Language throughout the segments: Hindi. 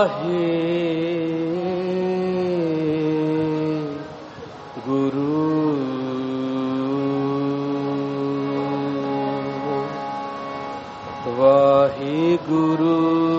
वाहे गुरु वाहे गुरु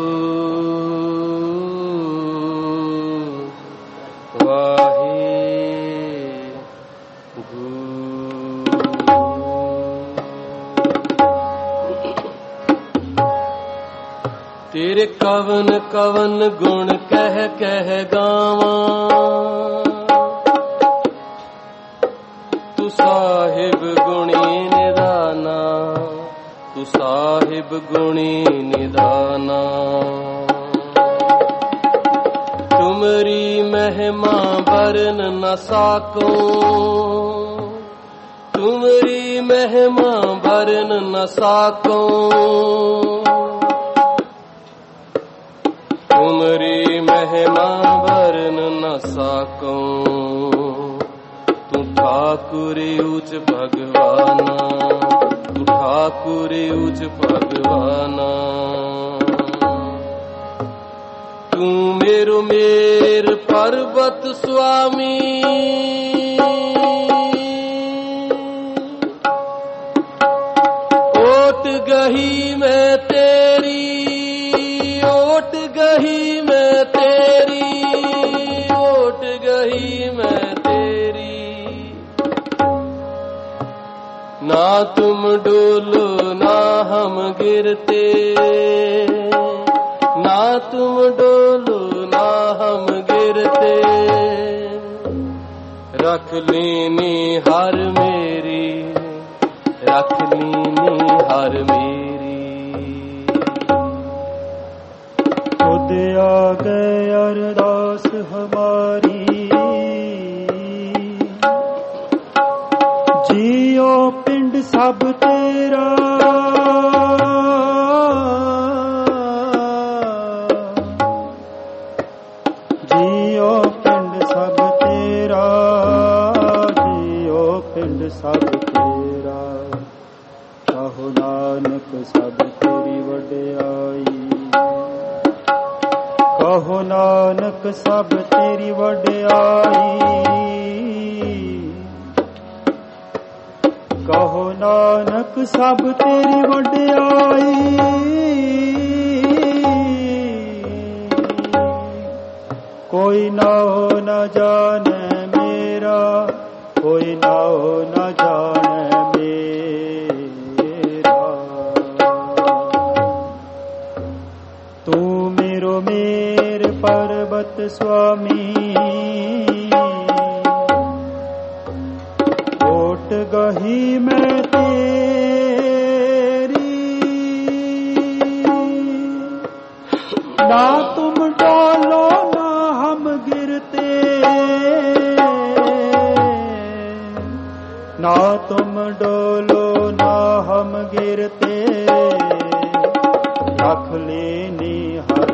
तेरे कवन कवन गुण कह कह गावां, तू साहिब गुणी निदाना, तू साहिब गुणी निदाना। तुमरी महिमा बरन न साको, तुमरी महिमा बरन न साको। तुमरी महिमा बरन न साको, तू ठाकुर उच भगवाना, तू ठाकुर उच भगवाना। तू मेरो मेर पर्वत स्वामी, ओट गही मैं तेरी, ओट गही मैं तेरी, ओट गही मैं तेरी। ना तुम डोलो ना हम गिरते, ना तुम डोलो ना हम गिरते। रख लीनी हर मेरी, रख लीनी हर मेरी। खुद आ गए अरदास हमारी, जियो पिंड सब तेरा। जियो पिंड सब तेरा, जियो पिंड सब तेरा। कहो नानक सब तेरी वड्याई, कहो नानक सब तेरी वड्याई। कहो नानक सब तेरी वड्याई। कोई ना हो न जाने मेरा, कोई ना हो न जाने मेरा। तू मेरो मेर पर्वत स्वामी, ओट गही मैं तेरी। ना तुम डालो ना हम गिरते, ना तुम डोलो ना हम गिरते। रख लेनी हर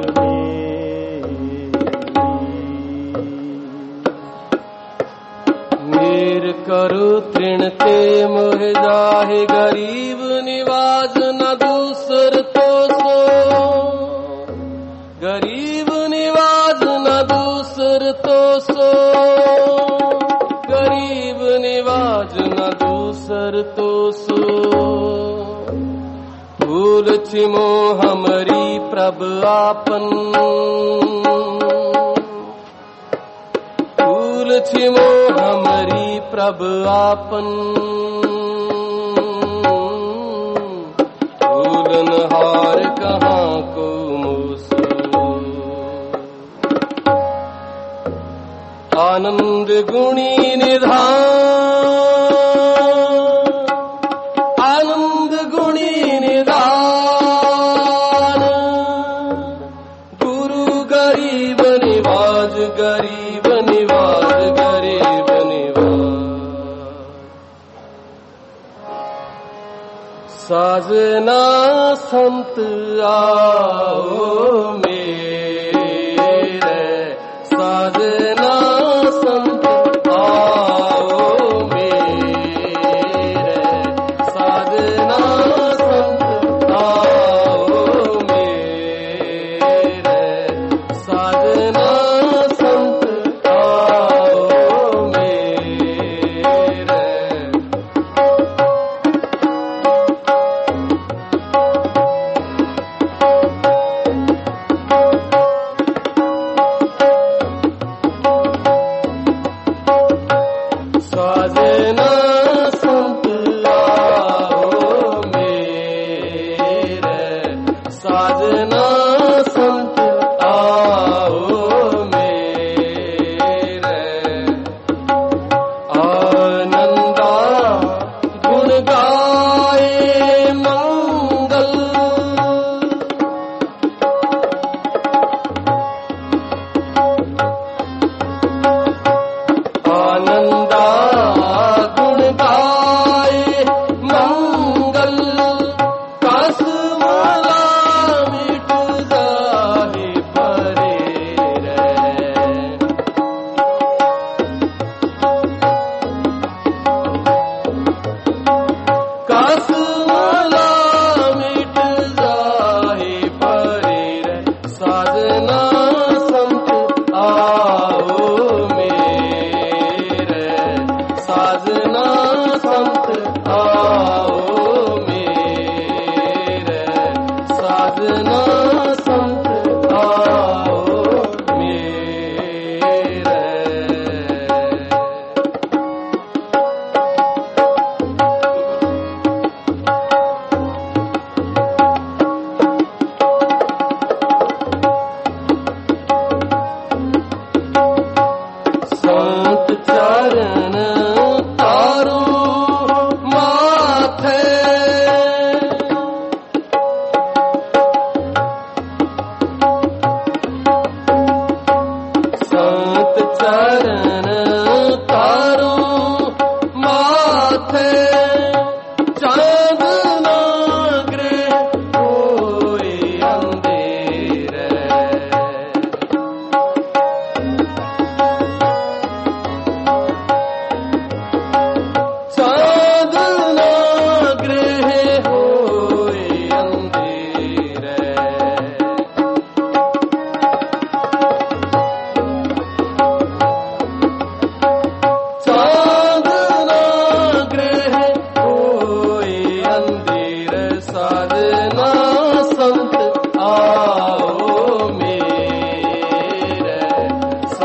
मेर करो तृण ते मोह जाहे, गरीब निवाज न दूसर तो सो। गरीब निवाज न दूसर तो सो, गरीब निवाज न दूसर तो सो। फूल छिमो हमरी प्रभ आपन, फूल छिमो हमरी प्रभ आपन। फूलन हार कहाँ को मूसो, आनंद गुणी निधान, आनंद गुणी निधान। गुरु गरीब निवाज, गरीब निवाज, गरीब निवाज। साजना संत आओ मेरे, साजना संत आओ मेरे। साजना संत आओ मेरे,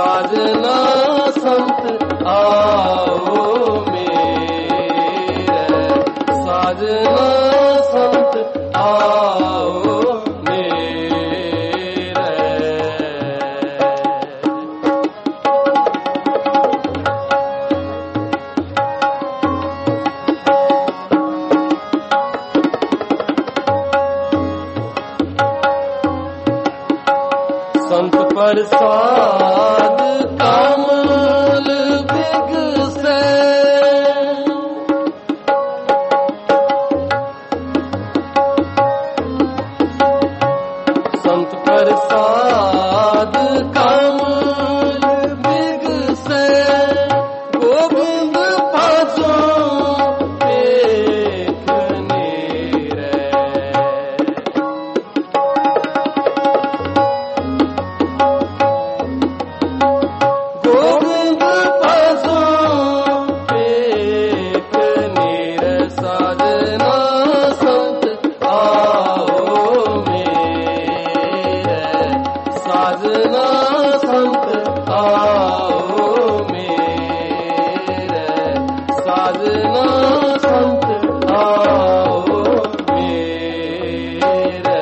साजना संत आओ मेरे, साजना संत आओ मेरे। संत प्रसाद कमल बिगसे, संत प्रसाद कमल बिगसे, गोविंद भजो देखने रे। गोविंद भजो देखने रे, साजना संत आओ मेरे, साजना संत आओ मेरे, साजना संत आओ मेरे।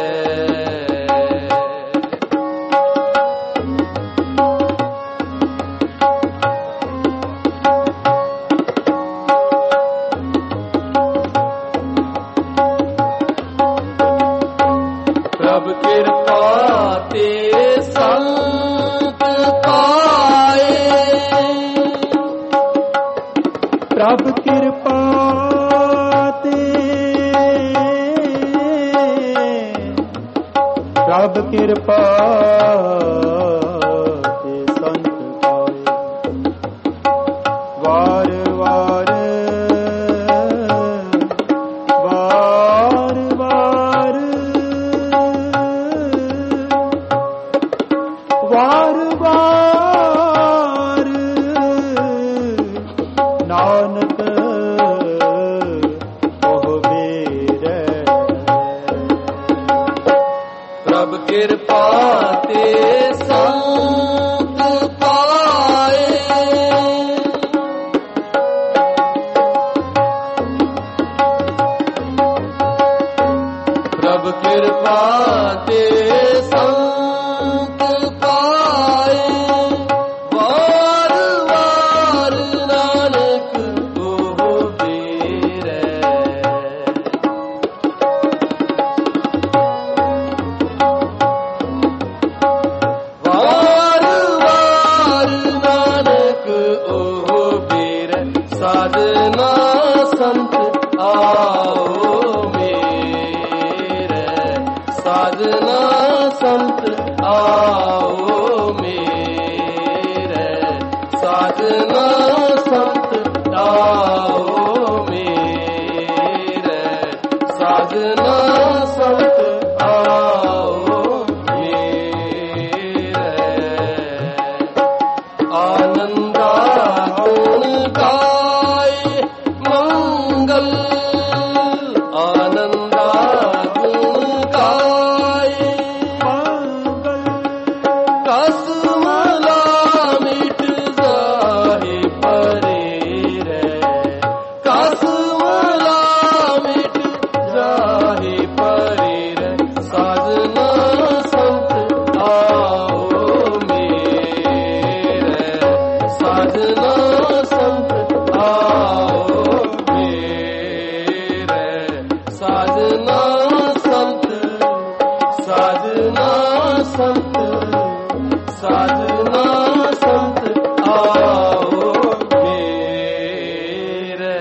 प्रभु कृपा ते संत पाए, प्रभु कृपा ते, प्रभु कृपा ते संत पाए, वार वार वार वार वार नानक ओह मेरे। प्रभु कृपा ते संत पाए, प्रभु कृपा ते संत पाए, वार वार नानक ओह मेरे। वार वार नानक ओह मेरे, साजना संत आओ मेरे, साजना संत आओ मेरे, साजना संत आओ मेरे, साजना संत आओ मेरे। आनंदा गुण गाए मंगल, आनंदा गुण गाए मंगल, कसमला मिट जाए परे रे, कसमला मिट जाए परे रे, साजना संत आओ मेरे, साजना संत आओ मेरे, साजना संत, साजना संत, साजना संत आओ मेरे।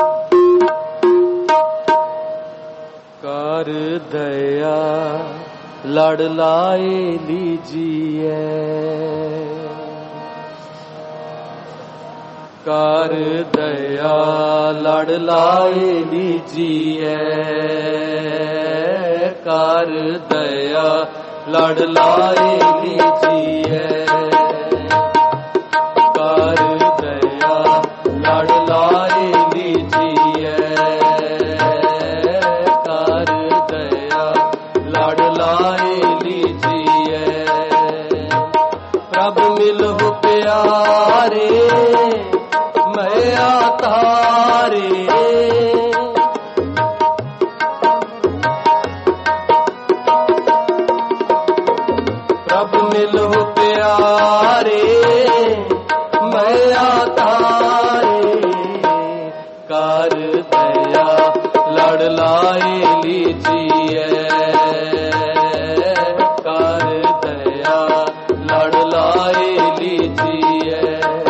कर दया लड़ लाए लीजिए। कर दया लड़ लाए लीजिए, कर दया लड़ लाए लीजिए, कर दया लड़ लाए लीजिए, कर दया लड़ लाए लीजिए। प्रभु मिलो प्यारे मैं तारे, प्रभु मिलो प्यारे मैं तारे, कर दया लड़ लाए लीजिए, कर दया लड़ लाए लीजिए,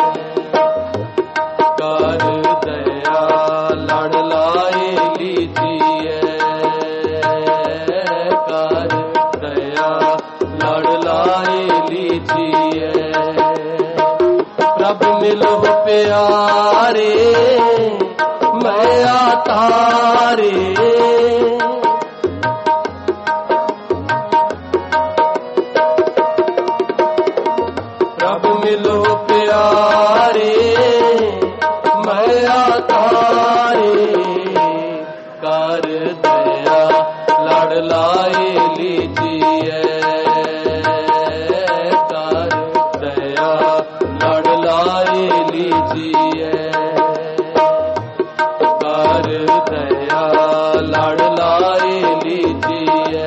कर दया लड़ लाए लीजिए, कर दया लड़ लाए लीजिए। प्रभु मिलो प्यारे मैं तारे, प्रभु मिलो प्यारे मैं तारे, कर दया लड़ लाए लीजिए, कर दया लड़ लाए लीजिए, कर दया लड़ लाए लीजिए,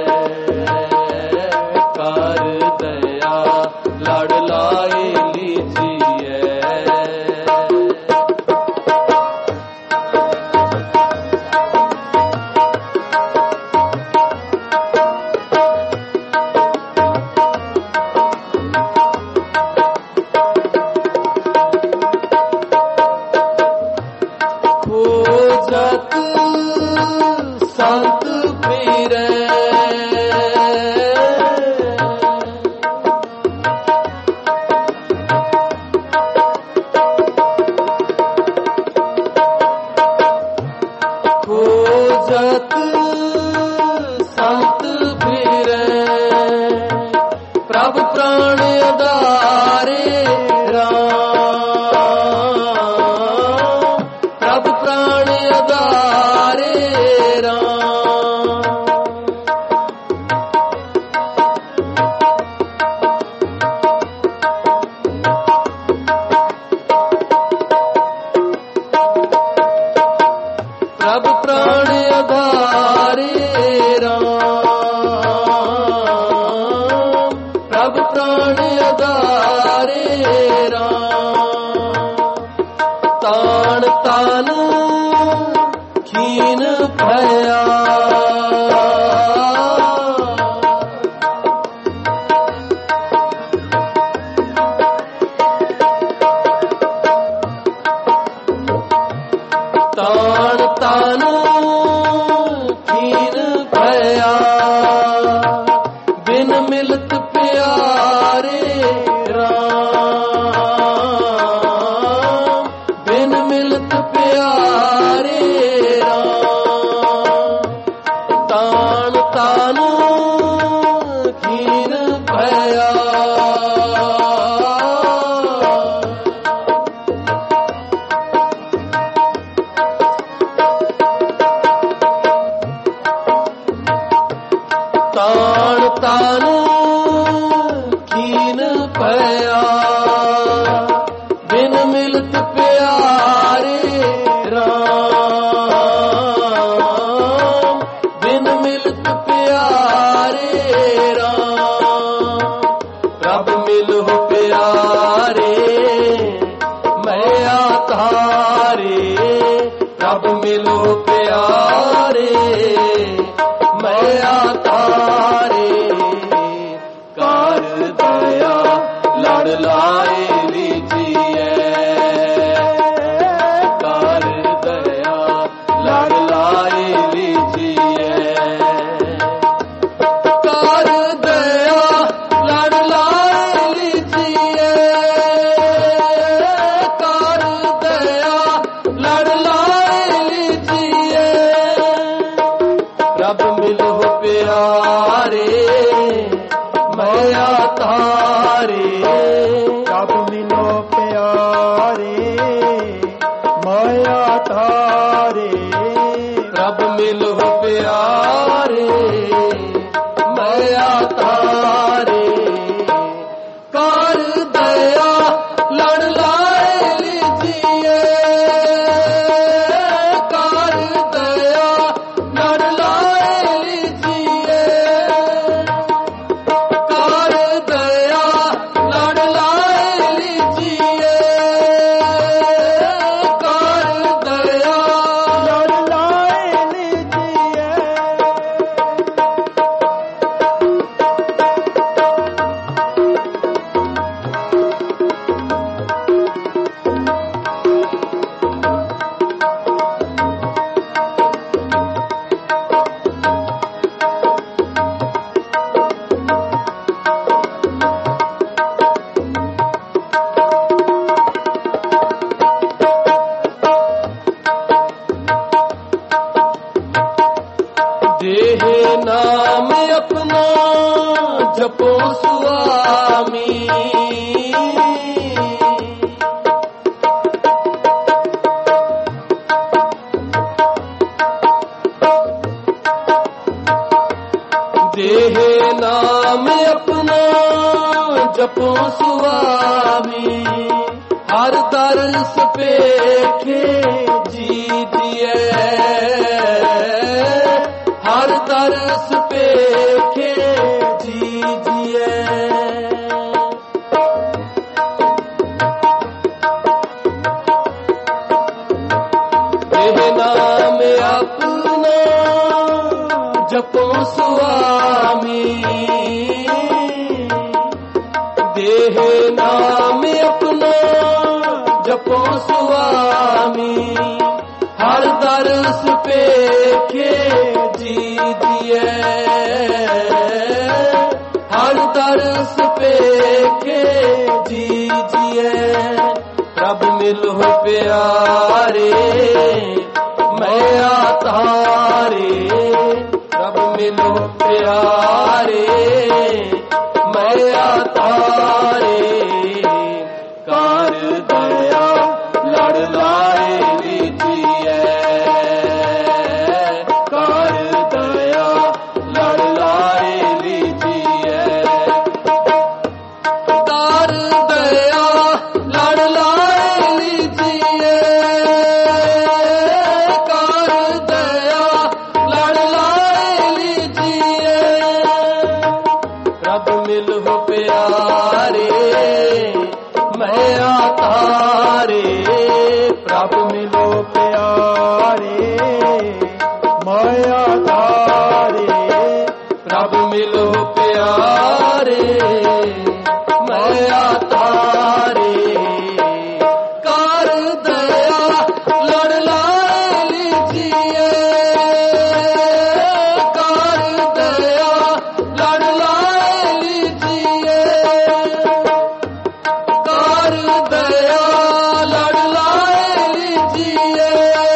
कर दया लड़ लाए लीजिए। खोजत संत फिरे, खोजत संत फिरे, प्रभु प्राण आधारे राम, प्रभु प्राण आधारे राम, प्रभु प्राण आधारे राम, प्रभु प्राण आधारे राम। तान तान खीन भया, तान तान खीन भया, बिन मिलत प्यारे राम, बिन मिलत प्यारे राम। तान तान खीन भया, तान तान खीन भया, बिन मिलत प्यारे राम, बिन मिलत प्यारे राम। प्रभु मिलो प्यारे मैं तारे, प्रभु मिलो प्यारे मैं तारे, कर दया लड़ लाए लीजिए, कर दया लड़ लाए लीजिए, कर प्यारे मैया तारे। प्रभ मिलो प्यारे मैया तारे। प्रभ मिलो प्यारे मैया तारे। कर दया लड़ लाए लीजिए। कर दया लड़ लाए लीजिए। कर दया लड़ लाए लीजिए। कर दया लड़ लाए लीजिए। देह नाम अपना जपो स्वामी। देह नाम अपना जपो स्वामी। हर दर्श पेखे जी दिए। हर दर्श पेखे जीजिए। देह नाम अपना जपो स्वामी। देह नाम अपना जपो स्वामी। हर दर्श पेखे जीजिए। हर दर्श पेखे जीजिए। प्रभ मिलो प्यारे मैया तारे। प्रभ मिलो प्यारे मैया तारे। कर दया लड़ लाए लीजिए। कर दया लड़ लाए लीजिए। कर दया लड़ लाए लीजिए। कर दया लड़ लाए लीजिए। प्रभ मिलो प्यारे मैया तारे। प्रभ मिलो प्यारे मैया तारे। प्रभ मिलो प्यारे मैया तारे। कर दया लड़ लाए लीजिए। कर दया लड़ लाए लीजिए। कर दया लड़ लाए लीजिए।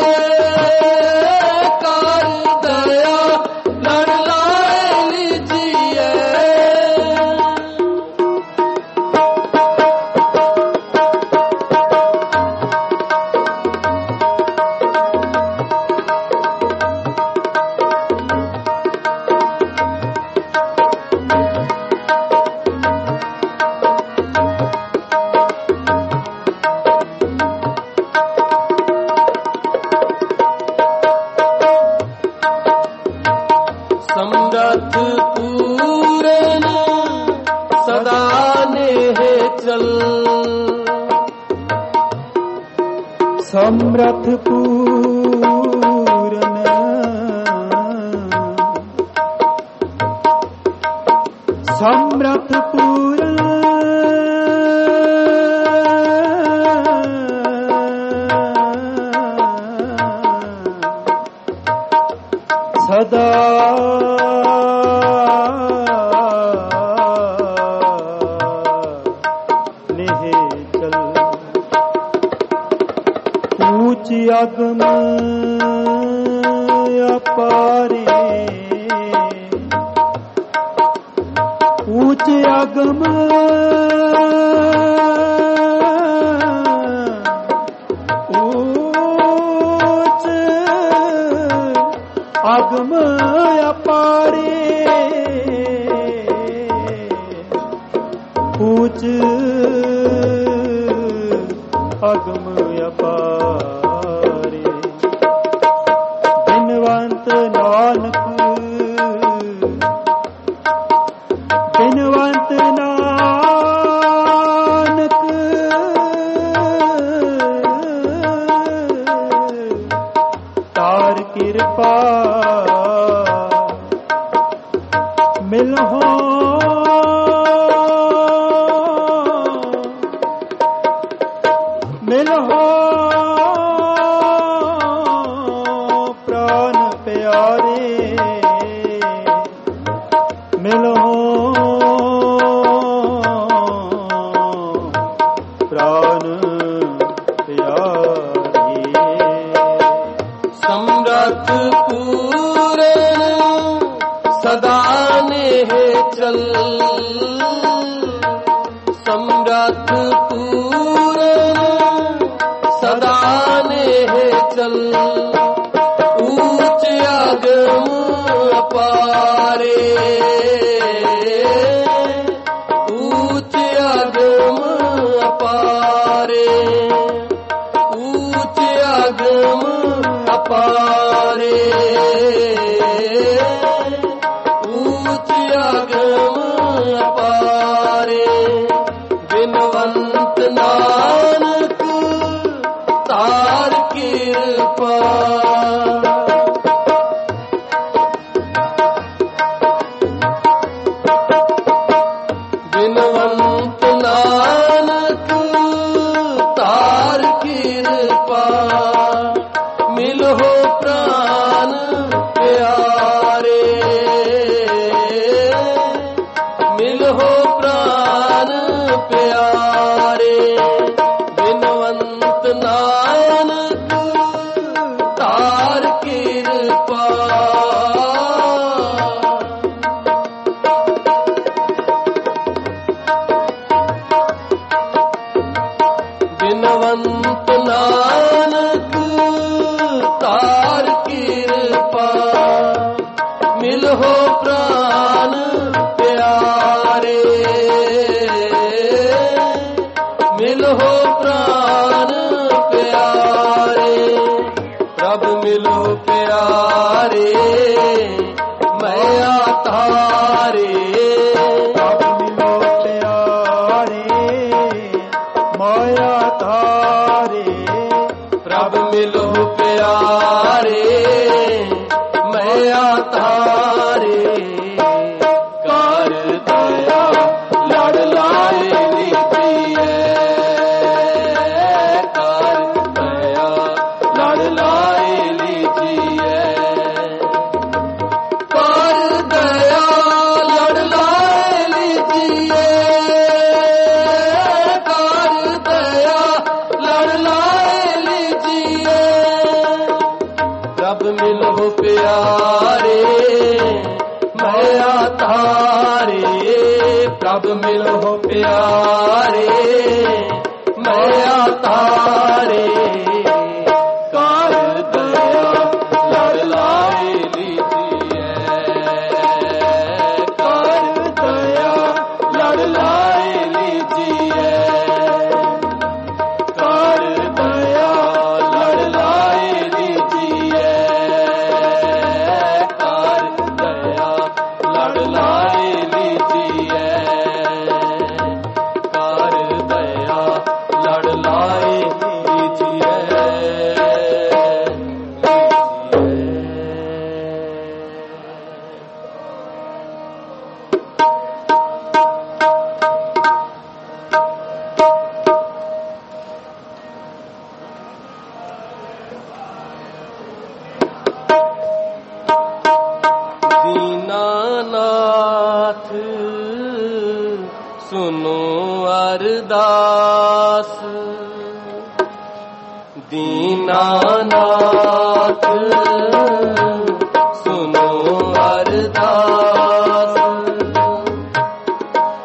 कर दया लड़ लाए लीजिए। समरथ पूरन सदा नेह चल। समरथ पूरन समरथ पूरन सदा निश्चल। ऊंच अगम अपारे ऊंच अगम ऊंच अगम अपारे ऊंच अगम अपारे बिनवंत नानक बिनवंत नानक तार कृपा मिलहो मिलहो प्राण प्यारे मिलहो प्राण प्यारे समरथ पूरन सदा नेह चल समरथ पूरन सदा नेह चल ऊंच अगम अपारे ऊंच अगम अपारे ऊंच अगम अपारे ऊंच अगम अपारे बिनवंत नानक तार कृपा बिनवंत नानक तार कृपा मिलहो प्राण प्यारे मिलहो प्राण प्यारे बिनवंत नानक तार कृपा बिनवंत नानक तार कृपा मिलहो प्राण प्यारे मिलहो प्राण प्यारे प्रभु मिलो प्यारे मैया तारे प्रभु मिलो प्यारे माया तारे प्रभु मिलो प्यारे मैया तारे कर दया लड़ लाए लीजिए कर दया लड़ लाए लीजिए कर दया लड़ लाए लीजिए कर दया लड़ लाए लीजिए प्रभु मिलो प्यारे मैया तारे प्रभु मिलो प्यारे मैया तारे कर दया लड़ लाए लीजिए कर दया लड़ लाए लीजिए कर दया लड़ लाए लीजिए कर दया लड़ लाए लीजिए कर दया लड़ लाए लीजिए दीनानाथ सुनो अरदास दीनानाथ सुनो अरदास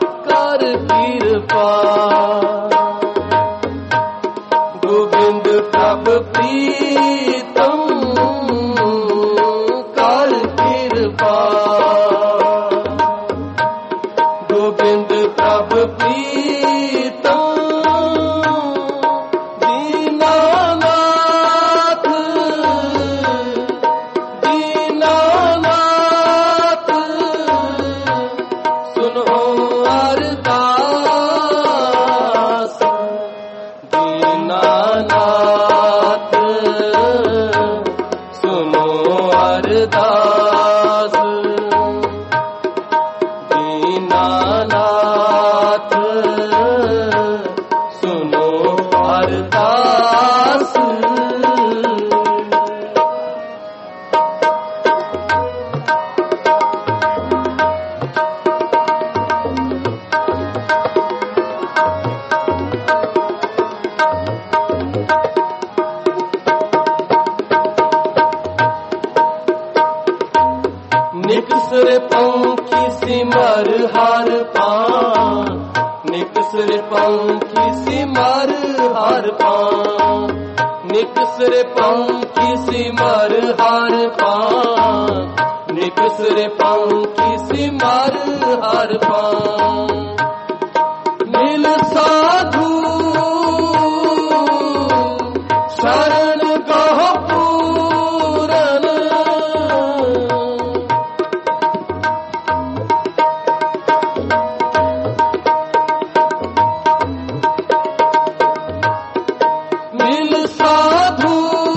सिमर हर पान, निकसर पंखी सिमर हर पान, निकसर पंखी सिमर हर पान, निकसर पंखी सिमर हर पान। मिल साधु शरण गह पूरन, मिल साधु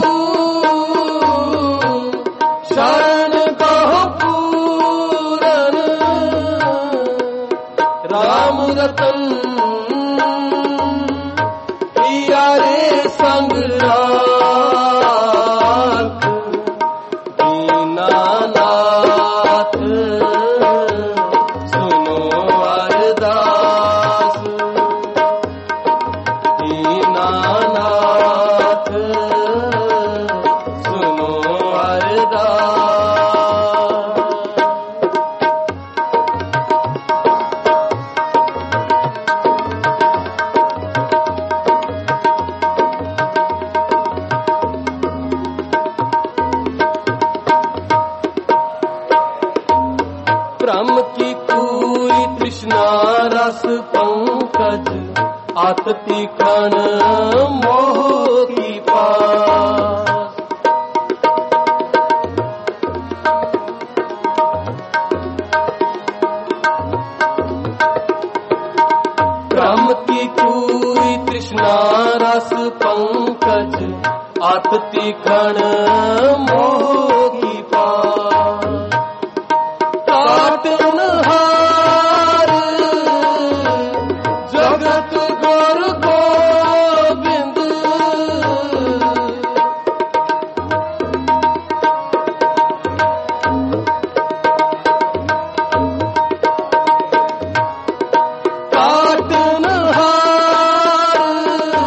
शरण गह पूरन, राम रतन पिया रे संग राख, दीनानाथ सुनो अरदास, दीनानाथ सुनो अरदास। ब्रह्म की पूरी तृष्णा रस पंकज, आतति कण मोह की पास। ब्रह्म की पूरी तृष्णा रस पंकज, आतति कण मोह की पास। काटनहार जगत गुर गोविंद, काटनहार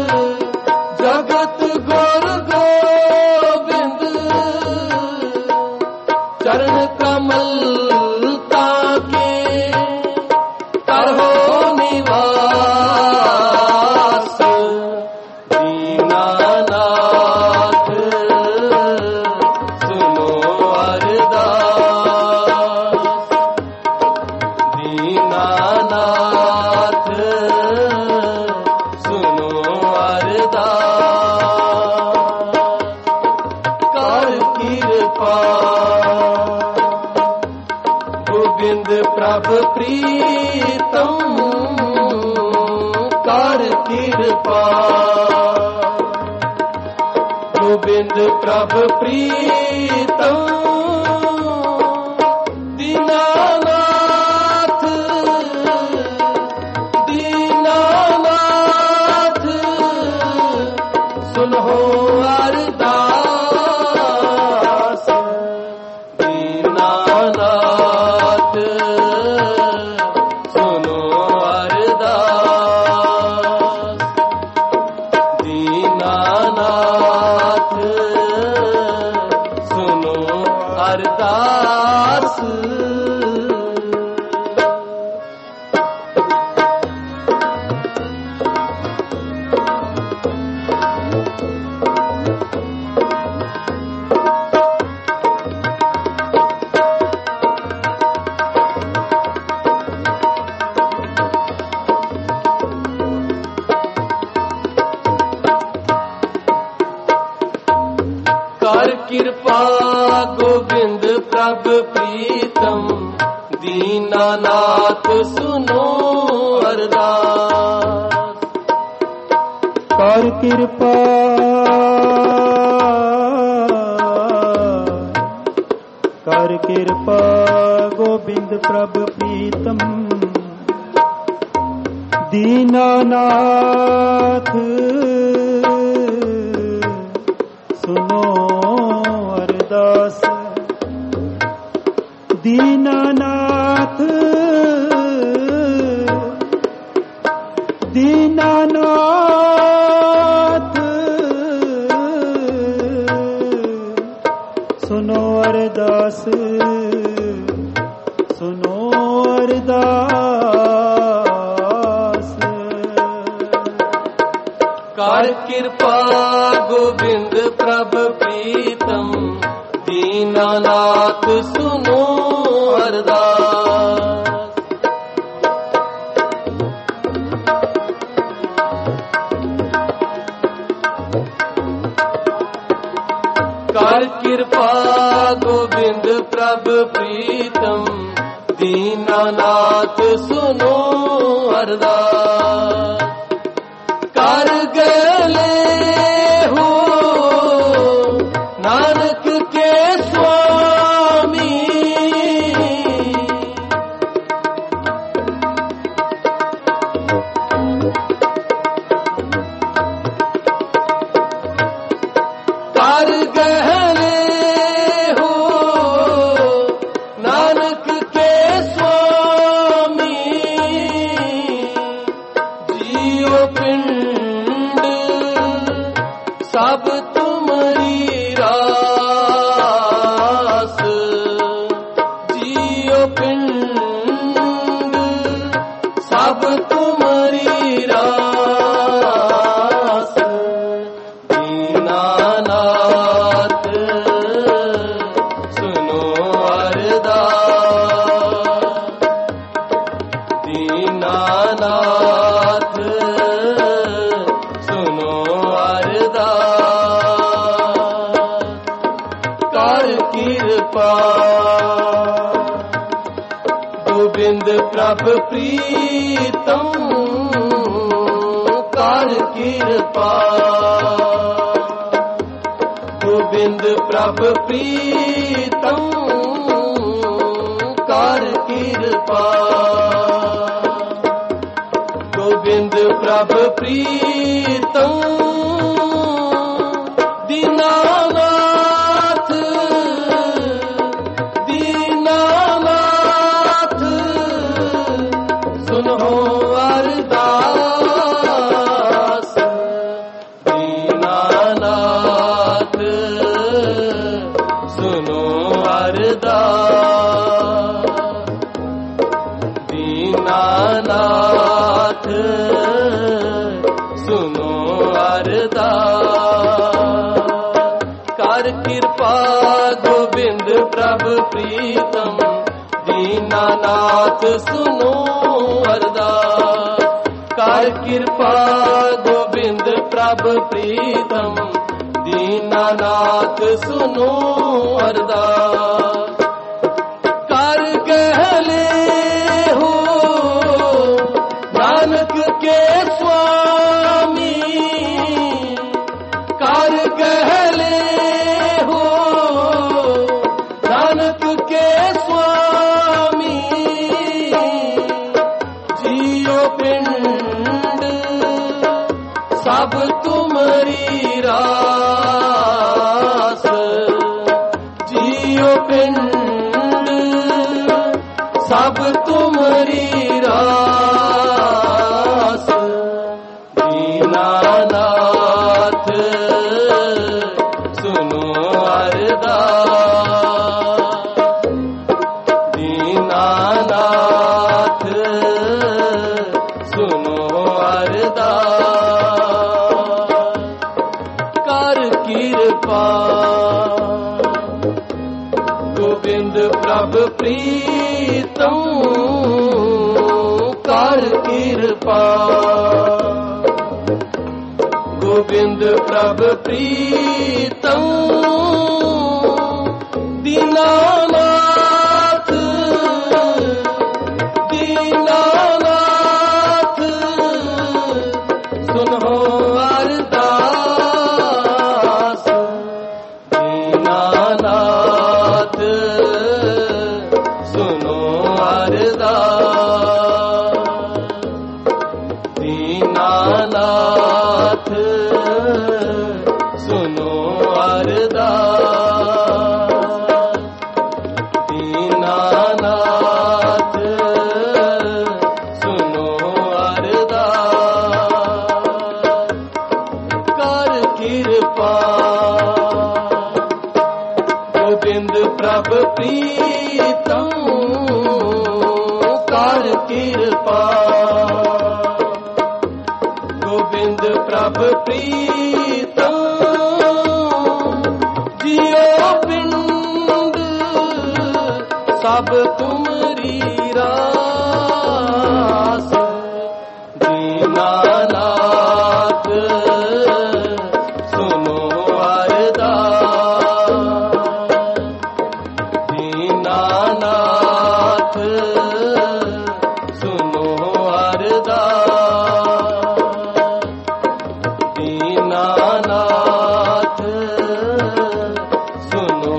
जगत गुर गोविंद, चरण कमल ताके करहो निवास, दीनानाथ सुनो अरदास, दीनानाथ सुनो अरदास। कर कृपा गोविंद प्रभु प्रीतम, कर कृपा गोविंद प्रभु प्रीतम, दीनानाथ दीनानाथ सुनो अरदास, दीनानाथ सुनो अरदास, दीनानाथ सुनो अरदास। कर कृपा गोविंद प्रभु प्रीतम, दीनानाथ सुनो अरदास। कर कृपा कर कृपा गोविंद प्रभु प्रीतम, दीनानाथ सुनो अरदास, दीनानाथ दीनानाथ सुनो अरदास, सुनो अरदास। कर कृपा गोविंद प्रभ प्रीतम, दीनानाथ सुनो अरदास। कर कृपा गोविंद प्रभ प्रीतम, दीनानाथ सुनो अरदास। कर गले हो नानक के स्वामी, कर गले हो नानक के स्वामी, जियो पिंड सब तुम्हारी रास, जियो पिंड सब तुम्हारी रास। दीनानाथ सुनो अरदास, दीनानाथ सुनो अरदास। कर कृपा गोविंद प्रभ प्रीतम, कर कृपा गोविंद प्रभ प्रीतम, कर कृपा गोविंद प्रभ प्रीतम। दीनानाथ दीनानाथ सुनो अरदास, दीनानाथ सुनो अरदास। दीनानाथ सुनो अरदास। कर कृपा गोविंद प्रभ प्रीतम, दीनानाथ सुनो अरदास। कर कृपा गोविंद प्रभ प्रीतम, दीनानाथ सुनो अरदास। कर गले हो नानक के स्वामी, कर गले हो नानक के स्वामी, जियो पिंड सब तुम्हारी रास, जियो पिंड सब तुम्हारी रास। दीनानाथ सुनो अरदास, दीनानाथ सुनो अरदास। कर कृपा गोविंद प्रभ प्रीतम, कर कृपा गोविंद प्रभ प्रीतम। दीनानाथ दीनानाथ सुनो अरदास, दीनानाथ सुनो अरदास। दीनानाथ सुनो अरदास। दीनानाथ सुनो अरदास। कर कृपा गोविंद प्रभ प्रीतम, कृपा गोविंद प्रभ प्रीतम जियो पिंड सब तुमरी रास दीनानाथ सुनो अरदास दीनानाथ सुनो अरदास दीनानाथ सुनो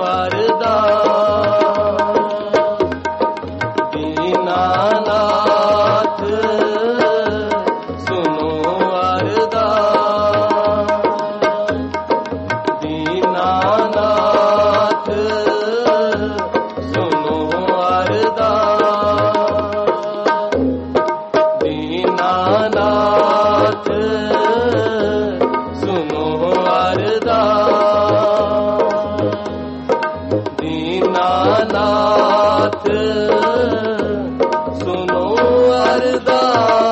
अरदास दीनानाथ सुनो अरदास दीनानाथ सुनो अरदास दीनानाथ सुनो अरदास दीनानाथ सुनो अरदास।